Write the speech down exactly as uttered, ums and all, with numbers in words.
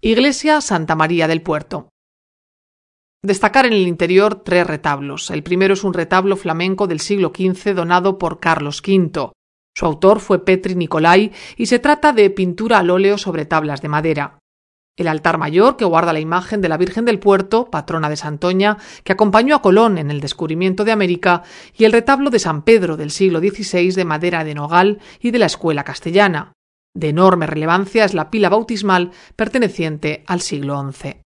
Iglesia Santa María del Puerto. Destacar en el interior tres retablos. El primero es un retablo flamenco del siglo quince donado por Carlos quinto. Su autor fue Petri Nicolai y se trata de pintura al óleo sobre tablas de madera. El altar mayor, que guarda la imagen de la Virgen del Puerto, patrona de Santoña, que acompañó a Colón en el descubrimiento de América, y el retablo de San Pedro del siglo dieciséis de madera de nogal y de la escuela castellana. De enorme relevancia es la pila bautismal perteneciente al siglo once.